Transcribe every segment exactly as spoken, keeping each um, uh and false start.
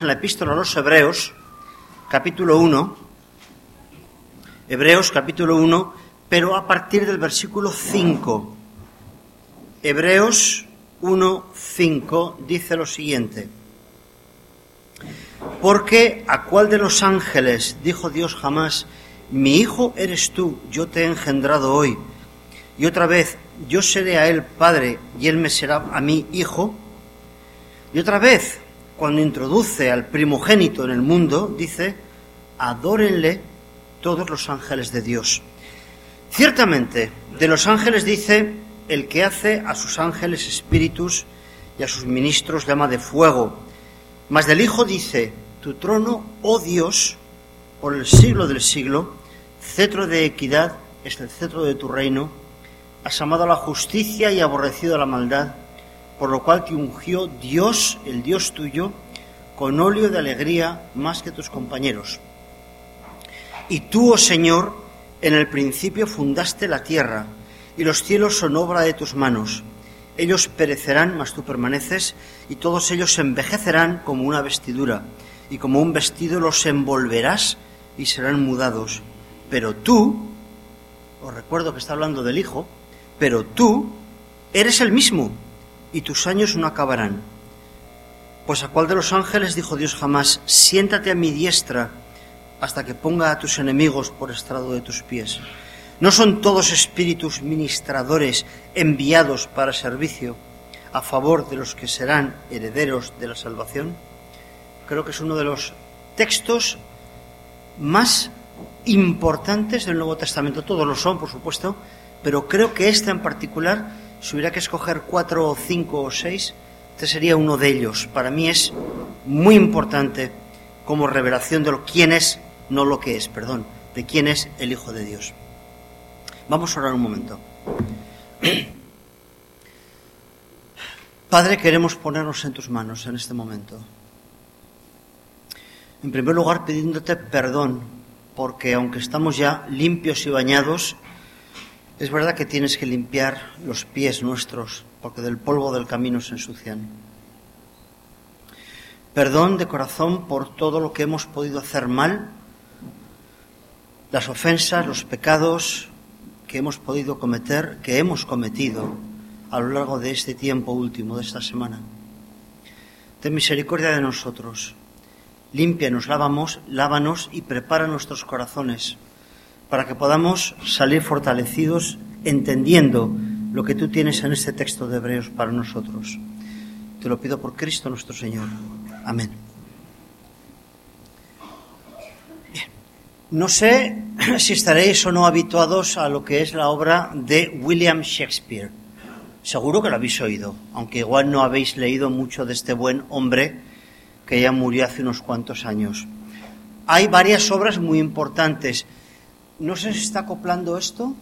En la epístola a los Hebreos, capítulo uno, Hebreos capítulo uno, pero a partir del versículo cinco. Hebreos uno, cinco dice lo siguiente: porque ¿a cuál de los ángeles dijo Dios jamás, mi hijo eres tú, yo te he engendrado hoy? Y otra vez, yo seré a él padre y él me será a mí hijo. Y otra vez, cuando introduce al primogénito en el mundo, dice, adórenle todos los ángeles de Dios. Ciertamente, de los ángeles dice, el que hace a sus ángeles espíritus y a sus ministros llama de fuego. Mas del Hijo dice, tu trono, oh Dios, por el siglo del siglo, cetro de equidad es el cetro de tu reino, has amado a la justicia y aborrecido a la maldad, por lo cual te ungió Dios, el Dios tuyo, con óleo de alegría más que tus compañeros. Y tú, oh Señor, en el principio fundaste la tierra, y los cielos son obra de tus manos. Ellos perecerán, mas tú permaneces, y todos ellos se envejecerán como una vestidura, y como un vestido los envolverás y serán mudados. Pero tú, os recuerdo que está hablando del Hijo, pero tú eres el mismo, y tus años no acabarán. Pues ¿a cuál de los ángeles dijo Dios jamás, siéntate a mi diestra hasta que ponga a tus enemigos por estrado de tus pies? ¿No son todos espíritus ministradores enviados para servicio a favor de los que serán herederos de la salvación? Creo que es uno de los textos más importantes del Nuevo Testamento. Todos lo son, por supuesto, pero creo que este en particular, si hubiera que escoger cuatro o cinco o seis, este sería uno de ellos. Para mí es muy importante como revelación de lo quién es, no lo que es, perdón, de quién es el Hijo de Dios. Vamos a orar un momento. Padre, queremos ponernos en tus manos en este momento. En primer lugar, pidiéndote perdón, porque aunque estamos ya limpios y bañados, es verdad que tienes que limpiar los pies nuestros, porque del polvo del camino se ensucian. Perdón de corazón por todo lo que hemos podido hacer mal, las ofensas, los pecados que hemos podido cometer, que hemos cometido a lo largo de este tiempo último, de esta semana. Ten misericordia de nosotros. Límpianos, lávamos, lávanos y prepara nuestros corazones para que podamos salir fortalecidos entendiendo lo que tú tienes en este texto de Hebreos para nosotros. Te lo pido por Cristo nuestro Señor. Amén. Bien. No sé si estaréis o no habituados a lo que es la obra de William Shakespeare. Seguro que lo habéis oído, aunque igual no habéis leído mucho de este buen hombre que ya murió hace unos cuantos años. Hay varias obras muy importantes. No sé si está acoplando esto.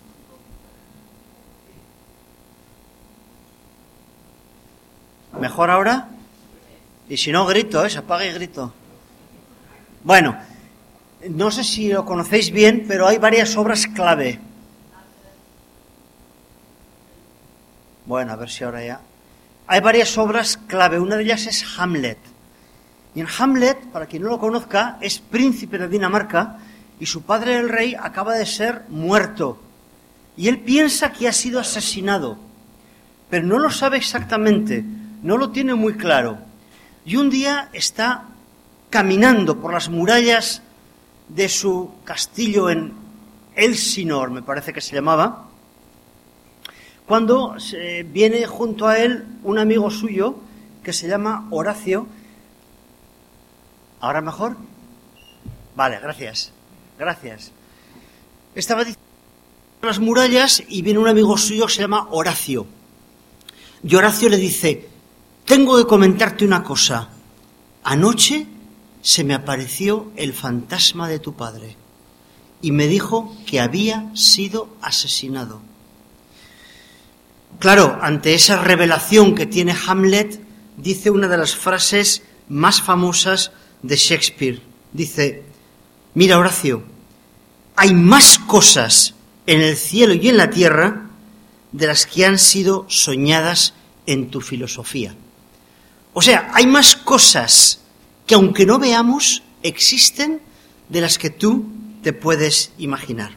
¿Mejor ahora? Y si no, grito, ¿eh? Se apaga y grito. Bueno, no sé si lo conocéis bien, pero hay varias obras clave. Bueno, a ver si ahora ya. Hay varias obras clave. Una de ellas es Hamlet. Y en Hamlet, para quien no lo conozca, es príncipe de Dinamarca y su padre, el rey, acaba de ser muerto. Y él piensa que ha sido asesinado, pero no lo sabe exactamente, no lo tiene muy claro. Y un día está caminando por las murallas de su castillo en Elsinor, me parece que se llamaba, cuando viene junto a él un amigo suyo que se llama Horacio. ¿Ahora mejor? Vale, gracias. Gracias. Estaba diciendo las murallas y viene un amigo suyo que se llama Horacio. Y Horacio le dice, tengo que comentarte una cosa. Anoche se me apareció el fantasma de tu padre y me dijo que había sido asesinado. Claro, ante esa revelación que tiene Hamlet, dice una de las frases más famosas de Shakespeare. Dice, mira, Horacio, hay más cosas en el cielo y en la tierra de las que han sido soñadas en tu filosofía. O sea, hay más cosas que aunque no veamos, existen, de las que tú te puedes imaginar.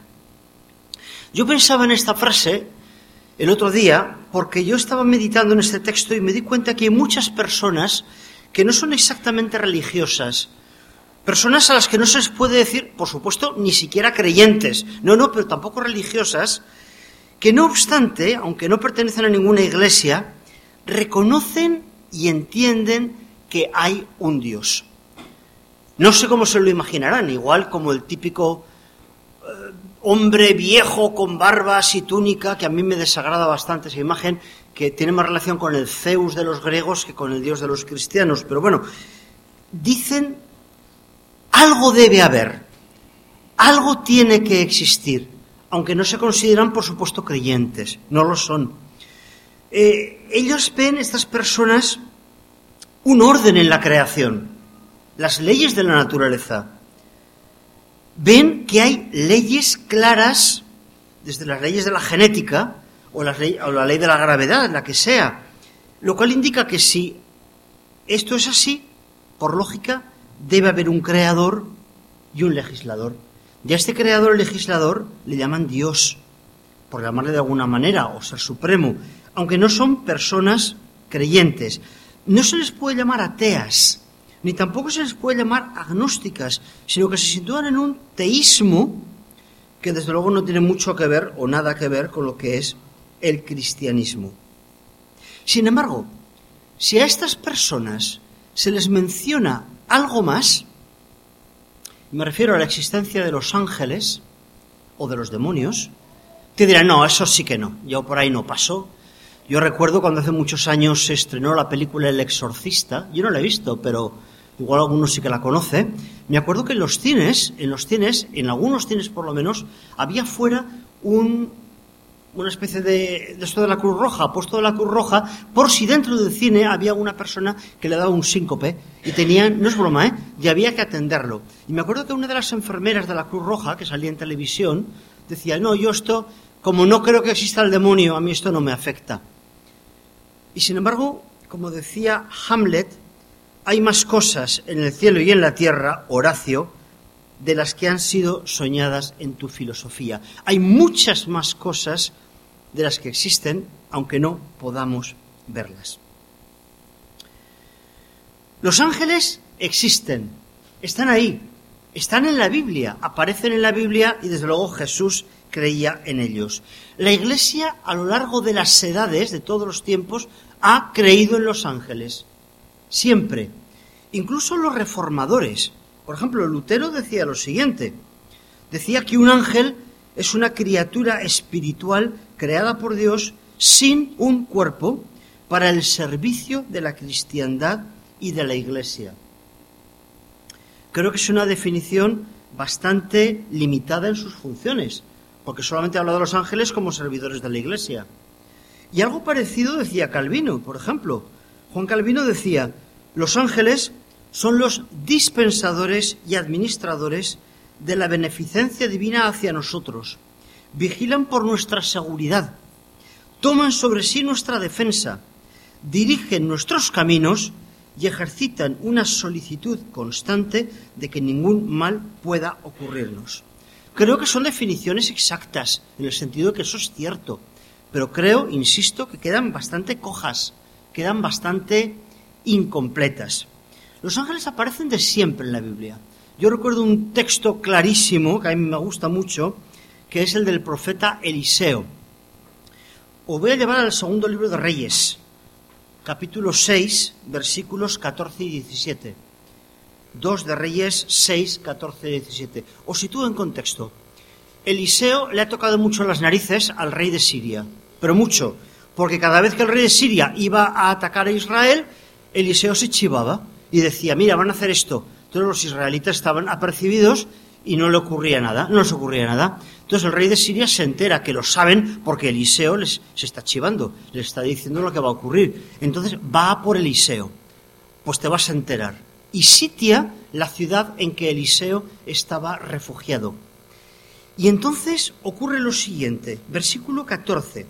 Yo pensaba en esta frase el otro día porque yo estaba meditando en este texto y me di cuenta que hay muchas personas que no son exactamente religiosas, personas a las que no se les puede decir, por supuesto, ni siquiera creyentes, no, no, pero tampoco religiosas, que no obstante, aunque no pertenecen a ninguna iglesia, reconocen y entienden que hay un Dios. No sé cómo se lo imaginarán, igual como el típico eh, hombre viejo con barbas y túnica, que a mí me desagrada bastante esa imagen, que tiene más relación con el Zeus de los griegos que con el Dios de los cristianos. Pero bueno, dicen, algo debe haber, algo tiene que existir, aunque no se consideran, por supuesto, creyentes, no lo son. Eh, ellos ven, estas personas, un orden en la creación, las leyes de la naturaleza. Ven que hay leyes claras, desde las leyes de la genética o, las ley, o la ley de la gravedad, la que sea, lo cual indica que si esto es así, por lógica, debe haber un creador y un legislador. Y a este creador y legislador le llaman Dios, por llamarle de alguna manera, o ser supremo, aunque no son personas creyentes. No se les puede llamar ateas, ni tampoco se les puede llamar agnósticas, sino que se sitúan en un teísmo que desde luego no tiene mucho que ver o nada que ver con lo que es el cristianismo. Sin embargo, si a estas personas se les menciona algo más, me refiero a la existencia de los ángeles o de los demonios, te dirán, no, eso sí que no, yo por ahí no paso. Yo recuerdo cuando hace muchos años se estrenó la película El Exorcista, yo no la he visto, pero igual algunos sí que la conocen. Me acuerdo que en los cines, en los cines, en algunos cines por lo menos, había fuera un, una especie de, de esto de la Cruz Roja, puesto de la Cruz Roja, por si dentro del cine había una persona que le daba un síncope y tenían, no es broma, ¿eh? Y había que atenderlo. Y me acuerdo que una de las enfermeras de la Cruz Roja, que salía en televisión, decía, no, yo esto, como no creo que exista el demonio, a mí esto no me afecta. Y sin embargo, como decía Hamlet, hay más cosas en el cielo y en la tierra, Horacio, de las que han sido soñadas en tu filosofía. Hay muchas más cosas de las que existen, aunque no podamos verlas. Los ángeles existen, están ahí, están en la Biblia, aparecen en la Biblia y desde luego Jesús creía en ellos. La Iglesia, a lo largo de las edades, de todos los tiempos, ha creído en los ángeles. Siempre. Incluso los reformadores. Por ejemplo, Lutero decía lo siguiente. Decía que un ángel es una criatura espiritual creada por Dios sin un cuerpo para el servicio de la cristiandad y de la Iglesia. Creo que es una definición bastante limitada en sus funciones, porque solamente habla de los ángeles como servidores de la Iglesia. Y algo parecido decía Calvino, por ejemplo. Juan Calvino decía, los ángeles son los dispensadores y administradores de la beneficencia divina hacia nosotros. Vigilan por nuestra seguridad, toman sobre sí nuestra defensa, dirigen nuestros caminos y ejercitan una solicitud constante de que ningún mal pueda ocurrirnos. Creo que son definiciones exactas, en el sentido de que eso es cierto, pero creo, insisto, que quedan bastante cojas, quedan bastante incompletas. Los ángeles aparecen de siempre en la Biblia. Yo recuerdo un texto clarísimo, que a mí me gusta mucho, que es el del profeta Eliseo. Os voy a llevar al segundo libro de Reyes, capítulo seis, versículos catorce y diecisiete. dos de Reyes seis, catorce y diecisiete. Os sitúo en contexto. Eliseo le ha tocado mucho las narices al rey de Siria, pero mucho, porque cada vez que el rey de Siria iba a atacar a Israel, Eliseo se chivaba y decía, mira, van a hacer esto. Todos los israelitas estaban apercibidos y no le ocurría nada, no les ocurría nada. Entonces el rey de Siria se entera que lo saben porque Eliseo les se está chivando, les está diciendo lo que va a ocurrir. Entonces va a por Eliseo, pues te vas a enterar. Y sitia la ciudad en que Eliseo estaba refugiado. Y entonces ocurre lo siguiente, versículo catorce.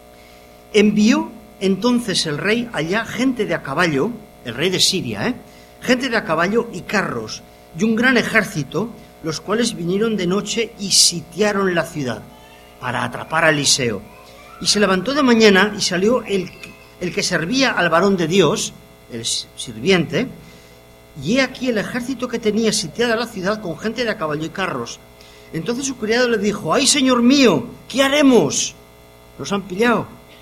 Envió entonces el rey allá gente de a caballo, el rey de Siria, ¿eh? gente de a caballo y carros, y un gran ejército, los cuales vinieron de noche y sitiaron la ciudad para atrapar a Eliseo. Y se levantó de mañana y salió el, el que servía al varón de Dios, el sirviente, y he aquí el ejército que tenía sitiada la ciudad con gente de a caballo y carros. Entonces su criado le dijo: ¡ay, señor mío! ¿Qué haremos? Nos han pillado.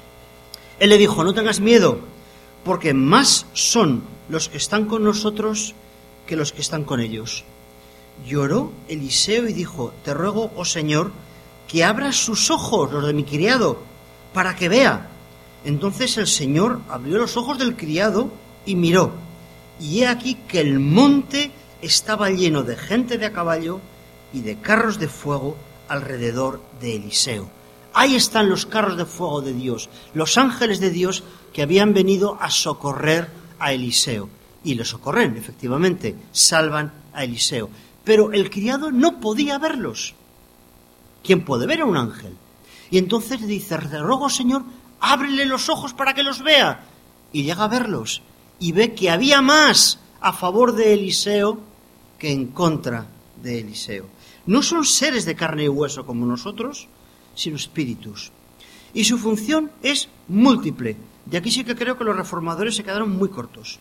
Él le dijo: no tengas miedo, porque más son los que están con nosotros que los que están con ellos. Lloró Eliseo y dijo: te ruego, oh Señor, que abras sus ojos, los de mi criado, para que vea. Entonces el Señor abrió los ojos del criado y miró, y he aquí que el monte estaba lleno de gente de a caballo y de carros de fuego alrededor de Eliseo. Ahí están los carros de fuego de Dios, los ángeles de Dios que habían venido a socorrer a Eliseo. Y le socorren, efectivamente, salvan a Eliseo. Pero el criado no podía verlos. ¿Quién puede ver a un ángel? Y entonces le dice: te ruego, Señor, ábrele los ojos para que los vea. Y llega a verlos y ve que había más a favor de Eliseo que en contra de Eliseo. No son seres de carne y hueso como nosotros, sino espíritus. Y su función es múltiple. De aquí sí que creo que los reformadores se quedaron muy cortos.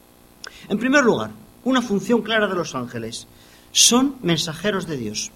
En primer lugar, una función clara de los ángeles: son mensajeros de Dios.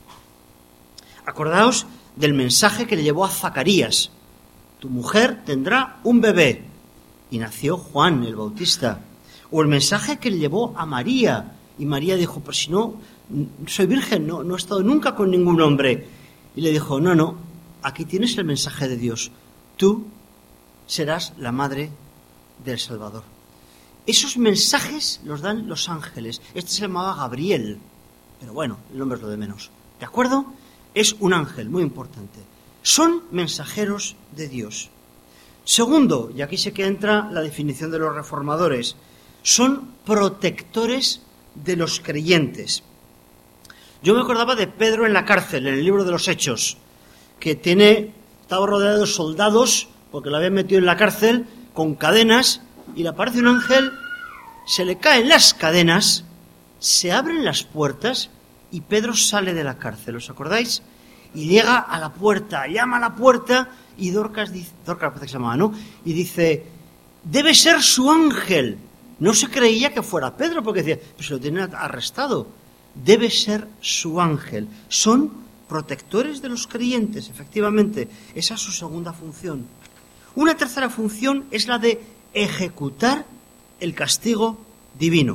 Acordaos del mensaje que le llevó a Zacarías: tu mujer tendrá un bebé, y nació Juan el Bautista. O el mensaje que le llevó a María, y María dijo: pero si no, soy virgen, no, no he estado nunca con ningún hombre. Y le dijo: no, no, aquí tienes el mensaje de Dios, tú serás la madre del Salvador. Esos mensajes los dan los ángeles. Este se llamaba Gabriel, pero bueno, el nombre es lo de menos. ¿De acuerdo? Es un ángel muy importante. Son mensajeros de Dios. Segundo, y aquí sí que entra la definición de los reformadores, son protectores de los creyentes. Yo me acordaba de Pedro en la cárcel, en el libro de los Hechos, que tiene, estaba rodeado de soldados porque lo habían metido en la cárcel con cadenas, y le aparece un ángel, se le caen las cadenas, se abren las puertas y Pedro sale de la cárcel. ¿Os acordáis? Y llega a la puerta, llama a la puerta, y Dorcas dice, Dorcas parece que se llamaba, ¿no? Y dice: debe ser su ángel. No se creía que fuera Pedro, porque decía: pues lo tienen arrestado. Debe ser su ángel. Son protectores de los creyentes, efectivamente. Esa es su segunda función. Una tercera función es la de ejecutar el castigo divino.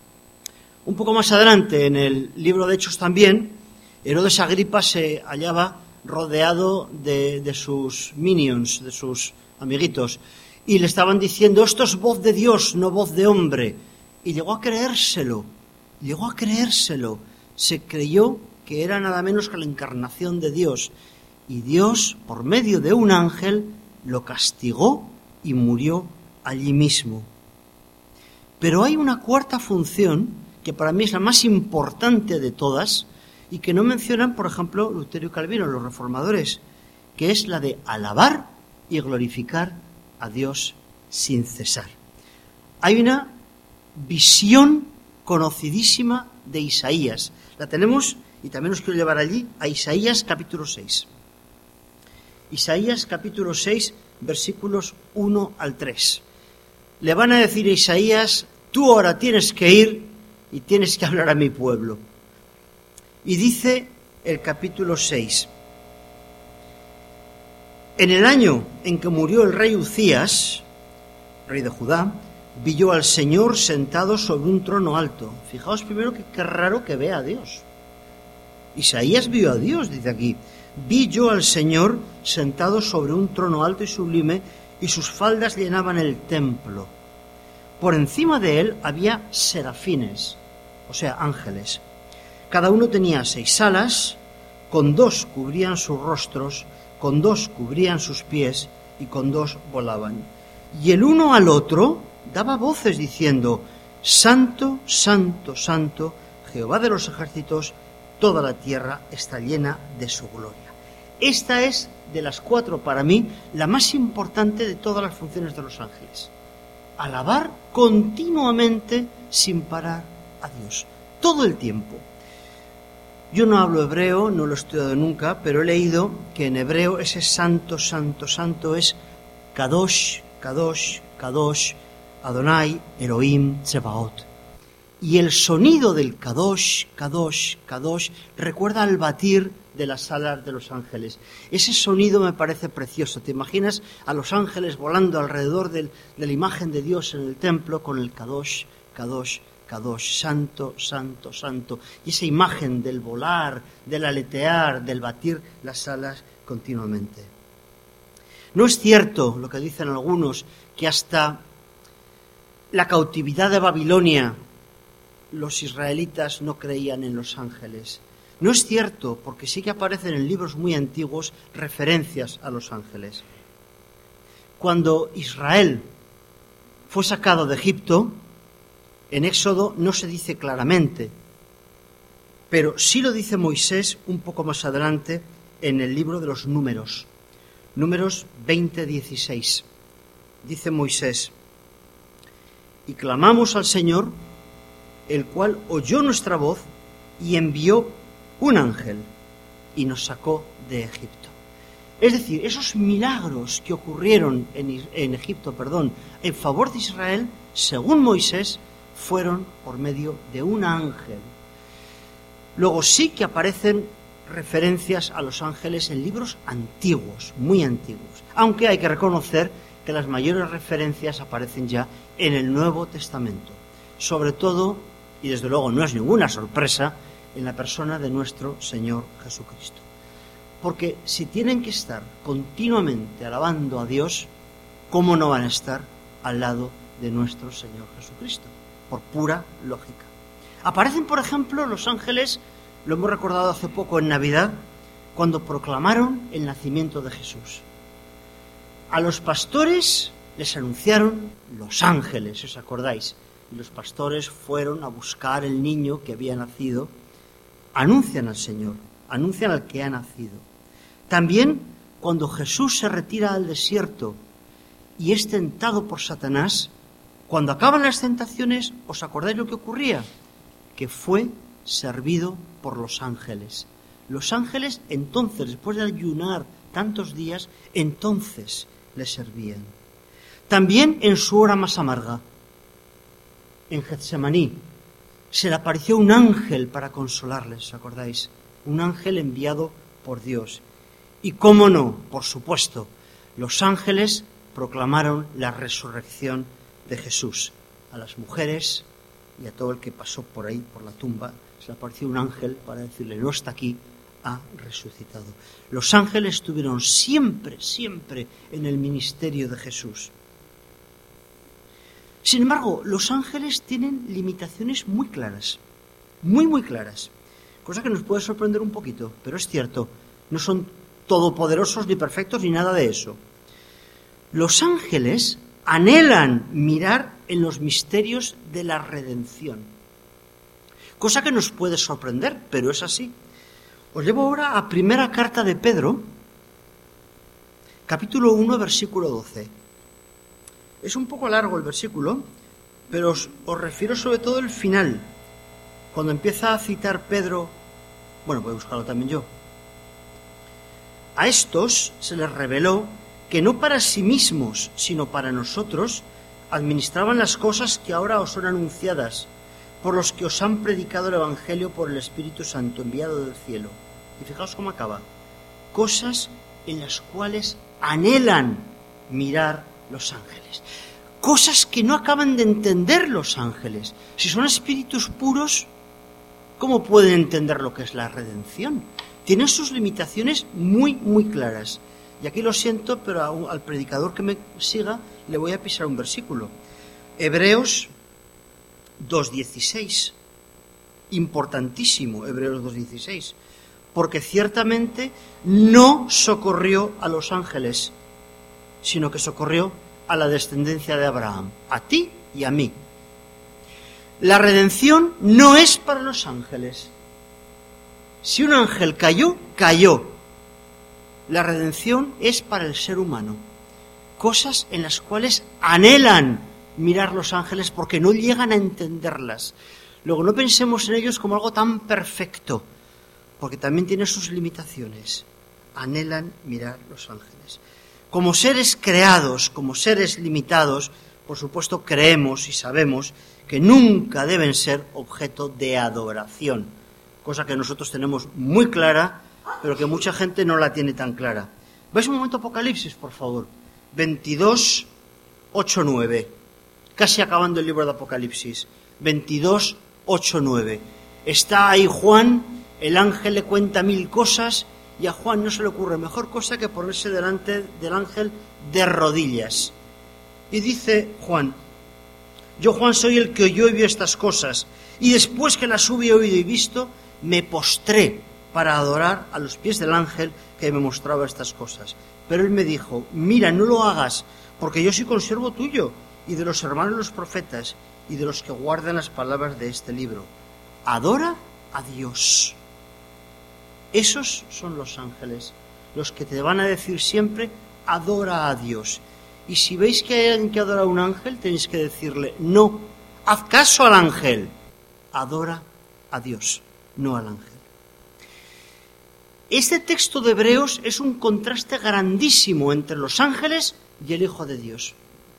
Un poco más adelante, en el libro de Hechos también, Herodes Agripa se hallaba rodeado de, de sus minions, de sus amiguitos, y le estaban diciendo: esto es voz de Dios, no voz de hombre. Y llegó a creérselo, llegó a creérselo. Se creyó que era nada menos que la encarnación de Dios. Y Dios, por medio de un ángel, lo castigó y murió allí mismo. Pero hay una cuarta función que para mí es la más importante de todas y que no mencionan, por ejemplo, Lutero y Calvino, los reformadores, que es la de alabar y glorificar a Dios sin cesar. Hay una visión conocidísima de Isaías. La tenemos, y también os quiero llevar allí, a Isaías capítulo seis. Isaías capítulo seis, versículos uno al tres. Le van a decir a Isaías: tú ahora tienes que ir y tienes que hablar a mi pueblo. Y dice el capítulo seis: en el año en que murió el rey Uzías, rey de Judá, vi yo al Señor sentado sobre un trono alto. Fijaos primero que qué raro que vea a Dios. Isaías vio a Dios, dice aquí. Vi yo al Señor sentado sobre un trono alto y sublime, y sus faldas llenaban el templo. Por encima de él había serafines, o sea, ángeles. Cada uno tenía seis alas, con dos cubrían sus rostros, con dos cubrían sus pies, y con dos volaban. Y el uno al otro daba voces diciendo: Santo, Santo, Santo, Jehová de los ejércitos, toda la tierra está llena de su gloria. Esta es, de las cuatro, para mí, la más importante de todas las funciones de los ángeles. alabar continuamente sin parar a Dios, todo el tiempo. Yo no hablo hebreo, no lo he estudiado nunca, pero he leído que en hebreo ese santo, santo, santo es Kadosh, Kadosh, Kadosh, Adonai, Elohim, Tsebaot. Y el sonido del Kadosh, Kadosh, Kadosh recuerda al batir de las alas de los ángeles. Ese sonido me parece precioso. ¿Te imaginas a los ángeles volando alrededor del, de la imagen de Dios en el templo con el Kadosh, Kadosh, Kadosh, santo, santo, santo? Y esa imagen del volar, del aletear, del batir las alas continuamente. No es cierto lo que dicen algunos, que hasta la cautividad de Babilonia los israelitas no creían en los ángeles. No es cierto, porque sí que aparecen en libros muy antiguos referencias a los ángeles. Cuando Israel fue sacado de Egipto, en Éxodo no se dice claramente, pero sí lo dice Moisés un poco más adelante en el libro de los Números. Números veinte dieciséis. Dice Moisés: y clamamos al Señor, el cual oyó nuestra voz y envió un ángel y nos sacó de Egipto. Es decir, esos milagros que ocurrieron en, en Egipto, perdón, en favor de Israel, según Moisés, fueron por medio de un ángel. Luego sí que aparecen referencias a los ángeles en libros antiguos, muy antiguos, aunque hay que reconocer que las mayores referencias aparecen ya en el Nuevo Testamento, sobre todo, y desde luego no es ninguna sorpresa, en la persona de nuestro Señor Jesucristo. Porque si tienen que estar continuamente alabando a Dios, ¿cómo no van a estar al lado de nuestro Señor Jesucristo? Por pura lógica. Aparecen, por ejemplo, los ángeles, lo hemos recordado hace poco en Navidad, cuando proclamaron el nacimiento de Jesús. A los pastores les anunciaron los ángeles, si os acordáis. Y los pastores fueron a buscar el niño que había nacido. Anuncian al Señor, anuncian al que ha nacido. También cuando Jesús se retira al desierto y es tentado por Satanás, cuando acaban las tentaciones, ¿os acordáis lo que ocurría? Que fue servido por los ángeles. Los ángeles entonces, después de ayunar tantos días, entonces le servían. También en su hora más amarga, en Getsemaní, se le apareció un ángel para consolarles, ¿os acordáis? Un ángel enviado por Dios. Y cómo no, por supuesto, los ángeles proclamaron la resurrección de Jesús. A las mujeres y a todo el que pasó por ahí, por la tumba, se le apareció un ángel para decirle: no está aquí, ha resucitado. Los ángeles estuvieron siempre, siempre en el ministerio de Jesús. Sin embargo, los ángeles tienen limitaciones muy claras, muy, muy claras, cosa que nos puede sorprender un poquito, pero es cierto, no son todopoderosos ni perfectos ni nada de eso. Los ángeles anhelan mirar en los misterios de la redención, cosa que nos puede sorprender, pero es así. Os llevo ahora a primera carta de Pedro, capítulo uno, versículo doce. Es un poco largo el versículo, pero os, os refiero sobre todo al final, cuando empieza a citar Pedro. Bueno, voy a buscarlo también yo. A estos se les reveló que no para sí mismos, sino para nosotros, administraban las cosas que ahora os son anunciadas, por los que os han predicado el Evangelio por el Espíritu Santo enviado del cielo. Y fijaos cómo acaba. Cosas en las cuales anhelan mirar los ángeles. Cosas que no acaban de entender los ángeles. Si son espíritus puros, ¿cómo pueden entender lo que es la redención? Tienen sus limitaciones muy, muy claras. Y aquí lo siento, pero a un, al predicador que me siga le voy a pisar un versículo. Hebreos dos dieciséis. Importantísimo, Hebreos dos dieciséis. Porque ciertamente no socorrió a los ángeles, sino que socorrió a la descendencia de Abraham, a ti y a mí. La redención no es para los ángeles. Si un ángel cayó, cayó. La redención es para el ser humano. Cosas en las cuales anhelan mirar los ángeles porque no llegan a entenderlas. Luego, no pensemos en ellos como algo tan perfecto, porque también tiene sus limitaciones. Anhelan mirar los ángeles. Como seres creados, como seres limitados, por supuesto creemos y sabemos que nunca deben ser objeto de adoración, cosa que nosotros tenemos muy clara, pero que mucha gente no la tiene tan clara. ¿Veis un momento Apocalipsis, por favor? veintidós, ocho, nueve. Casi acabando el libro de Apocalipsis. veintidós, ocho, nueve. Está ahí Juan, el ángel le cuenta mil cosas y a Juan no se le ocurre mejor cosa que ponerse delante del ángel de rodillas. Y dice Juan: yo, Juan, soy el que oyó y vio estas cosas, y después que las hube oído y visto, me postré para adorar a los pies del ángel que me mostraba estas cosas. Pero él me dijo: mira, no lo hagas, porque yo soy consiervo tuyo, y de los hermanos de los profetas, y de los que guardan las palabras de este libro. Adora a Dios. Esos son los ángeles, los que te van a decir siempre: adora a Dios. Y si veis que hay alguien que adora a un ángel, tenéis que decirle: no, haz caso al ángel, adora a Dios, no al ángel. Este texto de Hebreos es un contraste grandísimo entre los ángeles y el Hijo de Dios.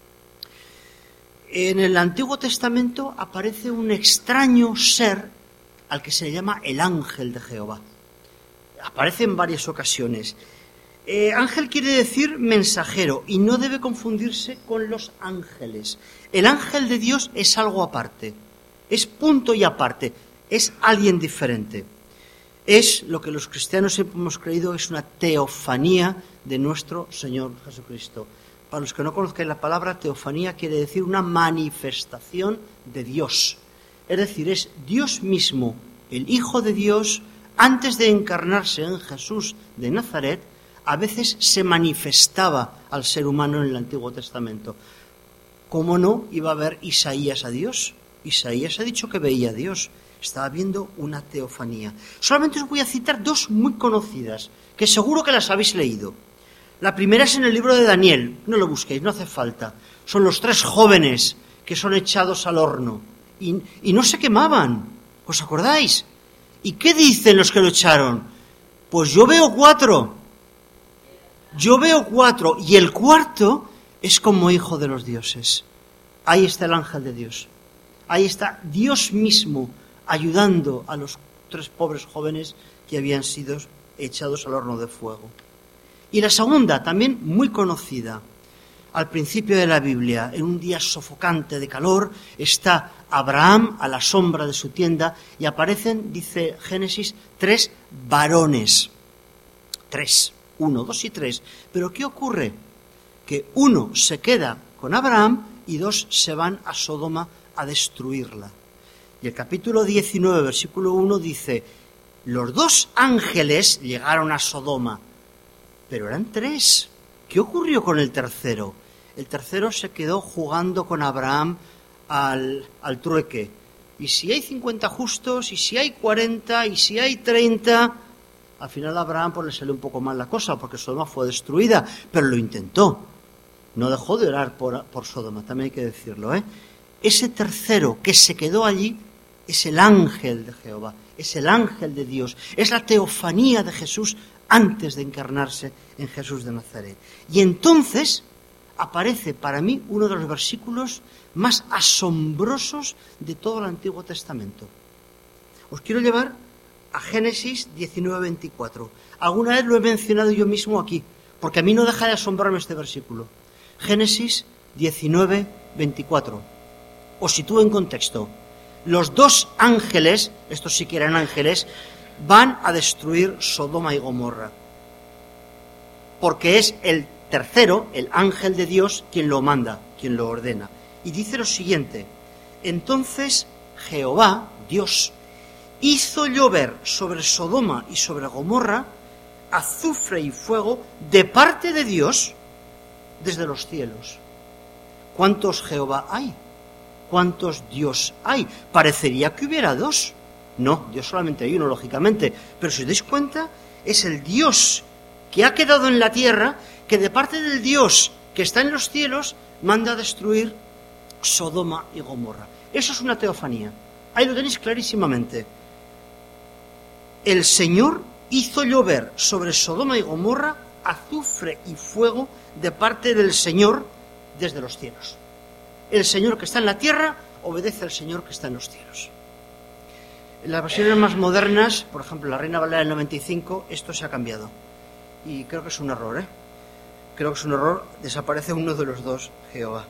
En el Antiguo Testamento aparece un extraño ser al que se le llama el ángel de Jehová. Aparece en varias ocasiones. Eh, ángel quiere decir mensajero y no debe confundirse con los ángeles. El ángel de Dios es algo aparte, es punto y aparte, es alguien diferente. Es lo que los cristianos siempre hemos creído, es una teofanía de nuestro Señor Jesucristo. Para los que no conozcan la palabra, teofanía quiere decir una manifestación de Dios. Es decir, es Dios mismo, el Hijo de Dios, antes de encarnarse en Jesús de Nazaret, a veces se manifestaba al ser humano en el Antiguo Testamento. ¿Cómo no iba a ver Isaías a Dios? Isaías ha dicho que veía a Dios. Estaba viendo una teofanía. Solamente os voy a citar dos muy conocidas, que seguro que las habéis leído. La primera es en el libro de Daniel. No lo busquéis, no hace falta. Son los tres jóvenes que son echados al horno. Y, y no se quemaban. ¿Os acordáis? ¿Y qué dicen los que lo echaron? Pues yo veo cuatro. Yo veo cuatro. Y el cuarto es como hijo de los dioses. Ahí está el ángel de Dios. Ahí está Dios mismo ayudando a los tres pobres jóvenes que habían sido echados al horno de fuego. Y la segunda, también muy conocida, al principio de la Biblia, en un día sofocante de calor, está Abraham a la sombra de su tienda y aparecen, dice Génesis, tres varones. Tres, uno, dos y tres. Pero ¿qué ocurre? Que uno se queda con Abraham y dos se van a Sodoma a destruirla. Y el capítulo diecinueve, versículo uno dice: los dos ángeles llegaron a Sodoma, pero eran tres. ¿Qué ocurrió con el tercero? El tercero se quedó jugando con Abraham al, al trueque. Y si hay cincuenta justos, y si hay cuarenta, y si hay treinta, al final a Abraham pues le salió un poco mal la cosa, porque Sodoma fue destruida, pero lo intentó. No dejó de orar por, por Sodoma, también hay que decirlo, ¿eh? Ese tercero que se quedó allí es el ángel de Jehová, es el ángel de Dios, es la teofanía de Jesús antes de encarnarse en Jesús de Nazaret. Y entonces aparece para mí uno de los versículos más asombrosos de todo el Antiguo Testamento. Os quiero llevar a Génesis diecinueve, veinticuatro. Alguna vez lo he mencionado yo mismo aquí, porque a mí no deja de asombrarme este versículo. Génesis diecinueve, veinticuatro. Os sitúo en contexto. Los dos ángeles, estos sí que eran ángeles, van a destruir Sodoma y Gomorra. Porque es el tercero, el ángel de Dios, quien lo manda, quien lo ordena. Y dice lo siguiente: entonces Jehová, Dios, hizo llover sobre Sodoma y sobre Gomorra azufre y fuego de parte de Dios desde los cielos. ¿Cuántos Jehová hay? ¿Cuántos Dios hay? Parecería que hubiera dos. No, Dios solamente hay uno, lógicamente. Pero si os dais cuenta, es el Dios que ha quedado en la tierra, que de parte del Dios que está en los cielos, manda a destruir Sodoma y Gomorra. Eso es una teofanía. Ahí lo tenéis clarísimamente. El Señor hizo llover sobre Sodoma y Gomorra azufre y fuego de parte del Señor desde los cielos. El Señor que está en la tierra obedece al Señor que está en los cielos. En las versiones más modernas, por ejemplo, la Reina Valera del noventa y cinco, esto se ha cambiado. Y creo que es un error, ¿eh? Creo que es un error, desaparece uno de los dos, Jehová.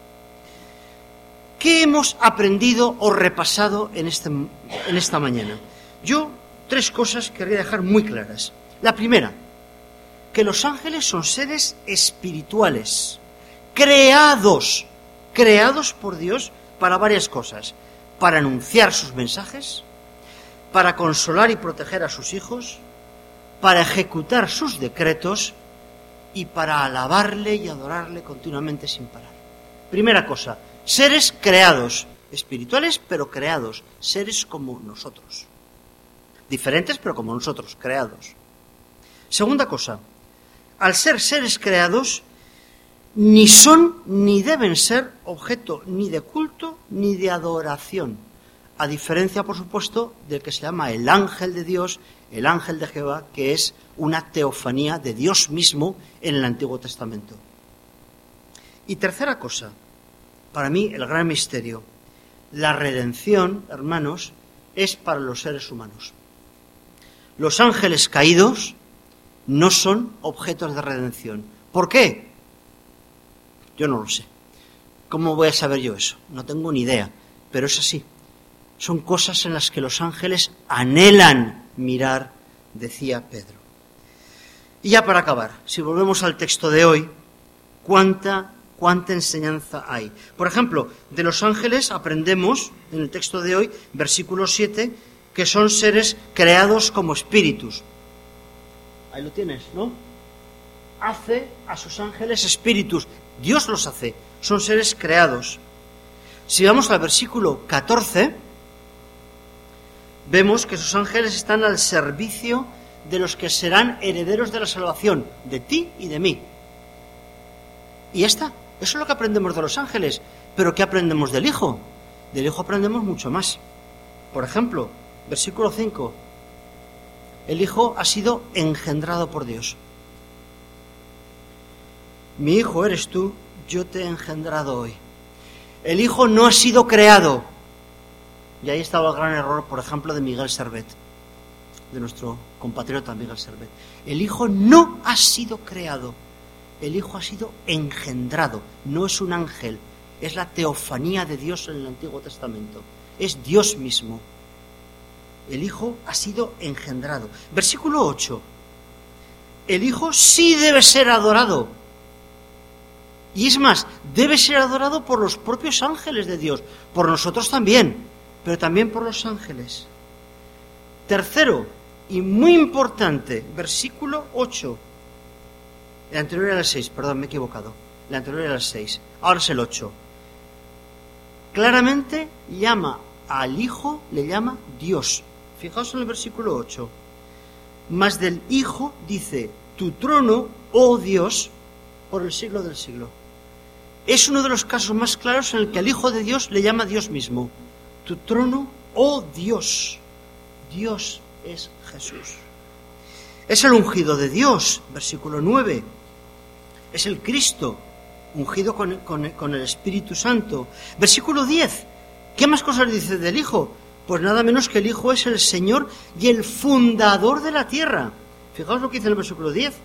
¿Qué hemos aprendido o repasado en, este, en esta mañana? Yo, tres cosas querría dejar muy claras. La primera, que los ángeles son seres espirituales, creados, creados por Dios para varias cosas. Para anunciar sus mensajes, para consolar y proteger a sus hijos, para ejecutar sus decretos y para alabarle y adorarle continuamente sin parar. Primera cosa, seres creados, espirituales pero creados, seres como nosotros. Diferentes pero como nosotros, creados. Segunda cosa, al ser seres creados, ni son ni deben ser objeto ni de culto ni de adoración, a diferencia, por supuesto, del que se llama el ángel de Dios, el ángel de Jehová, que es una teofanía de Dios mismo en el Antiguo Testamento. Y tercera cosa, para mí el gran misterio, la redención, hermanos, es para los seres humanos. Los ángeles caídos no son objetos de redención. ¿Por qué? Yo no lo sé. ¿Cómo voy a saber yo eso? No tengo ni idea, pero es así. Son cosas en las que los ángeles anhelan mirar, decía Pedro. Y ya para acabar, si volvemos al texto de hoy, ¿cuánta, cuánta enseñanza hay? Por ejemplo, de los ángeles aprendemos, en el texto de hoy, versículo siete, que son seres creados como espíritus. Ahí lo tienes, ¿no? Hace a sus ángeles espíritus. Dios los hace, son seres creados. Si vamos al versículo catorce, vemos que sus ángeles están al servicio de los que serán herederos de la salvación, de ti y de mí. Y ya está, eso es lo que aprendemos de los ángeles. ¿Pero qué aprendemos del Hijo? Del Hijo aprendemos mucho más. Por ejemplo, versículo cinco, el Hijo ha sido engendrado por Dios. Mi hijo eres tú, yo te he engendrado hoy. El Hijo no ha sido creado. Y ahí estaba el gran error, por ejemplo, de Miguel Servet, de nuestro compatriota Miguel Servet. El Hijo no ha sido creado. El Hijo ha sido engendrado. No es un ángel, es la teofanía de Dios en el Antiguo Testamento. Es Dios mismo. El Hijo ha sido engendrado. Versículo ocho. El Hijo sí debe ser adorado. Y es más, debe ser adorado por los propios ángeles de Dios, por nosotros también, pero también por los ángeles. Tercero, y muy importante, versículo ocho. El anterior era el seis, perdón, me he equivocado. El anterior era el seis, ahora es el ocho. Claramente llama al Hijo, le llama Dios. Fijaos en el versículo ocho. Mas del Hijo dice, tu trono, oh Dios, por el siglo del siglo. Es uno de los casos más claros en el que al Hijo de Dios le llama Dios mismo. Tu trono, oh Dios. Dios es Jesús. Es el ungido de Dios, versículo nueve. Es el Cristo, ungido con, con, con el Espíritu Santo. Versículo diez. ¿Qué más cosas dice del Hijo? Pues nada menos que el Hijo es el Señor y el fundador de la tierra. Fijaos lo que dice en el versículo diez.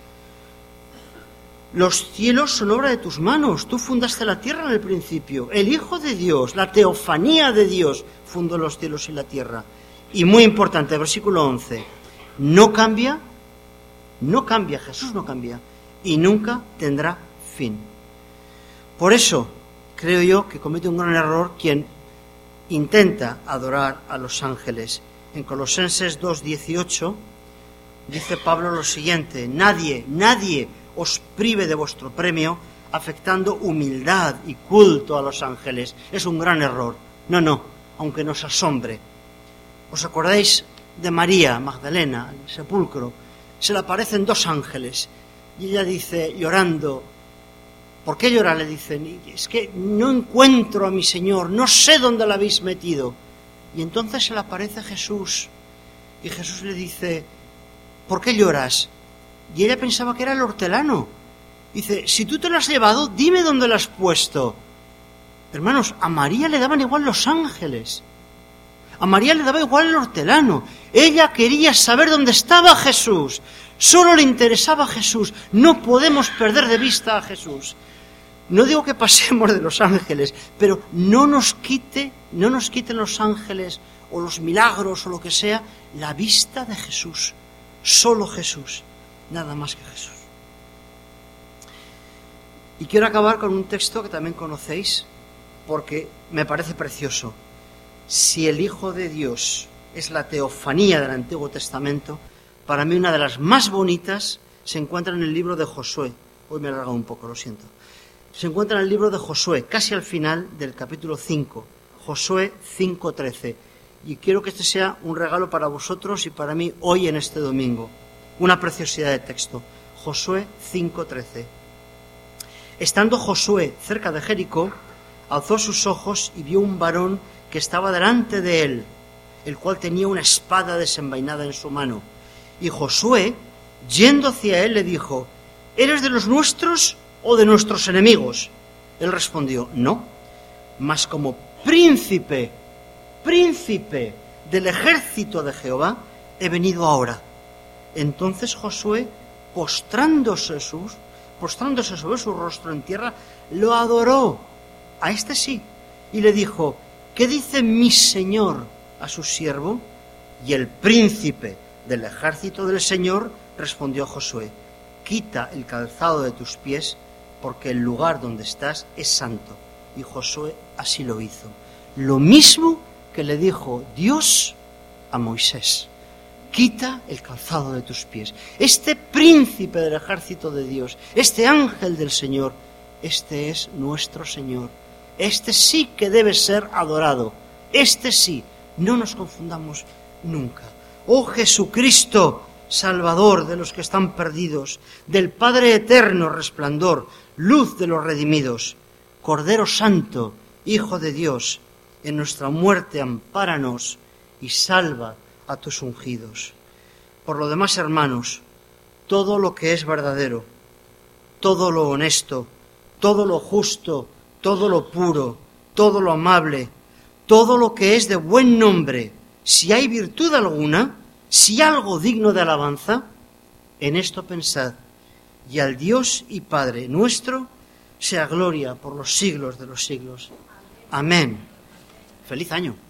Los cielos son obra de tus manos. Tú fundaste la tierra en el principio. El Hijo de Dios, la teofanía de Dios, fundó los cielos y la tierra. Y muy importante, versículo once. No cambia, no cambia, Jesús no cambia. Y nunca tendrá fin. Por eso, creo yo que comete un gran error quien intenta adorar a los ángeles. En Colosenses dos dieciocho dice Pablo lo siguiente: nadie, nadie os prive de vuestro premio afectando humildad y culto a los ángeles. Es un gran error. No, no, aunque nos asombre. ¿Os acordáis de María Magdalena, en el sepulcro? Se le aparecen dos ángeles y ella dice, llorando, ¿Por qué llora? Le dicen. Es que no encuentro a mi Señor, no sé dónde lo habéis metido. Y entonces se le aparece Jesús. Y Jesús le dice, ¿por qué lloras? Y ella pensaba que era el hortelano. Dice, si tú te lo has llevado, dime dónde lo has puesto. Hermanos, a María le daban igual los ángeles. A María le daba igual el hortelano. Ella quería saber dónde estaba Jesús. Solo le interesaba Jesús. No podemos perder de vista a Jesús. No digo que pasemos de los ángeles, pero no nos quite, no nos quiten los ángeles o los milagros o lo que sea, la vista de Jesús. Solo Jesús. Nada más que Jesús. Y quiero acabar con un texto que también conocéis, porque me parece precioso. Si el Hijo de Dios es la teofanía del Antiguo Testamento, para mí una de las más bonitas se encuentra en el libro de Josué. Hoy me he alargado un poco, lo siento. Se encuentra en el libro de Josué, casi al final del capítulo cinco, Josué cinco trece. Y quiero que este sea un regalo para vosotros y para mí hoy en este domingo. Una preciosidad de texto. Josué cinco trece. Estando Josué cerca de Jericó, alzó sus ojos y vio un varón que estaba delante de él, el cual tenía una espada desenvainada en su mano. Y Josué, yendo hacia él, le dijo, ¿eres de los nuestros o de nuestros enemigos? Él respondió, no, mas como príncipe, príncipe del ejército de Jehová, he venido ahora. Entonces Josué, postrándose, sus, postrándose sobre su rostro en tierra, lo adoró, a este sí, y le dijo, ¿qué dice mi señor a su siervo? Y el príncipe del ejército del Señor respondió a Josué, quita el calzado de tus pies, porque el lugar donde estás es santo. Y Josué así lo hizo. Lo mismo que le dijo Dios a Moisés. Quita el calzado de tus pies. Este príncipe del ejército de Dios, este ángel del Señor, este es nuestro Señor. Este sí que debe ser adorado. Este sí, no nos confundamos nunca. Oh Jesucristo, Salvador de los que están perdidos, del Padre eterno resplandor, luz de los redimidos, Cordero Santo, Hijo de Dios, en nuestra muerte ampáranos y salva a tus ungidos. Por lo demás, hermanos, todo lo que es verdadero, todo lo honesto, todo lo justo, todo lo puro, todo lo amable, todo lo que es de buen nombre, si hay virtud alguna, si algo digno de alabanza, en esto pensad, y al Dios y Padre nuestro sea gloria por los siglos de los siglos. Amén. Feliz año.